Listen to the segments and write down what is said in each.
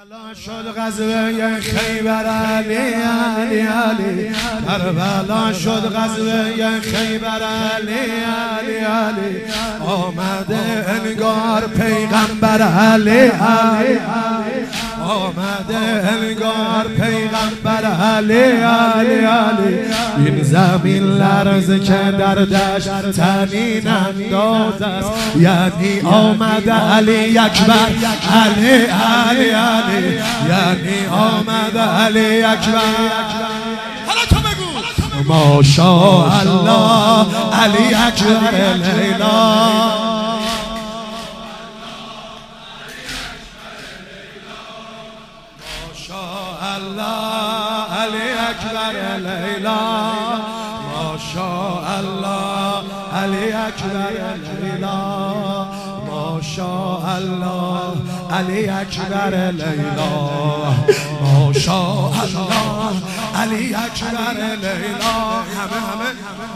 کربلا شد غزوه خیبر علی علی علی کربلا شد غزوه خیبر علی علی علی آمده انگار پیغمبر علی علی آمده انگار پیغمبر علی علی علی این زمین لرزه که در دشت تنین انداز است یعنی آمده علی اکبر علی علی علی یعنی آمده علی اکبر حالا تو بگو ماشاءالله علی اکبر لیلا ماشاءالله علی اکبر لیلا ماشاءالله علی اکبر لیلا ماشاءالله علی اکبر لیلا ماشاءالله علی اکبر لیلا همه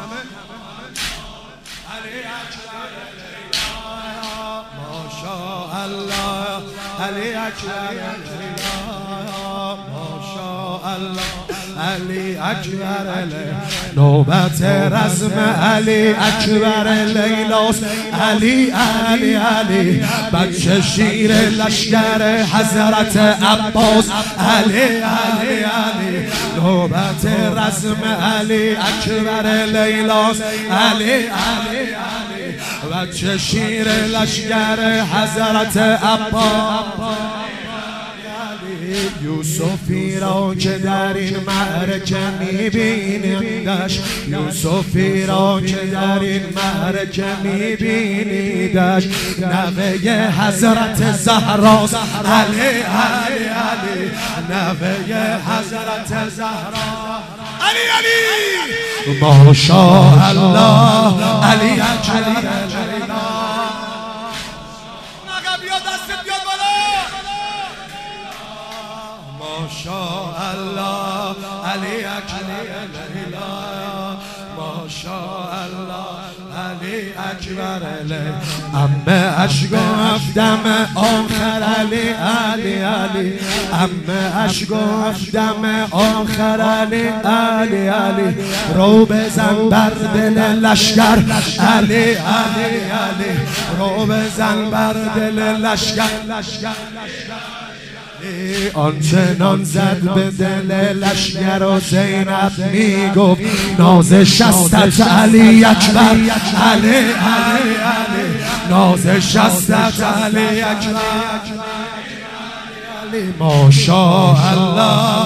علی اکبر لیلا ماشاءالله علی اکبر لیلا ماشاءالله علی اکبر لیلا نوبت رسم علی اکبر لیلاست علی علی علی بچه شیر لشکر حضرت عباس علی علی علی نوبت رسم علی اکبر لیلاست علی علی علی بچه شیر لشکر حضرت عباس یوسفی را که در این معرکه میبینیدش یوسفی را که در این معرکه میبینیدش نوه حضرت زهراست علی علی علی نوه حضرت زهرا علی علی ماشاءالله علی اکبر ماشاءالله علی اکبر لیلا ماشاءالله علی اکبر لیلا عمه اش گفتم آخر علی علی علی عمه اش گفتم آخر علی علی علی رو بزن بر دل لشکر علی علی علی رو بزن بر دل لشکر آنچنان زد به دل لشکر و زینب میگفت ناز شستت علی اکبر علی علی علی ناز شستت علی اکبر ماشاءالله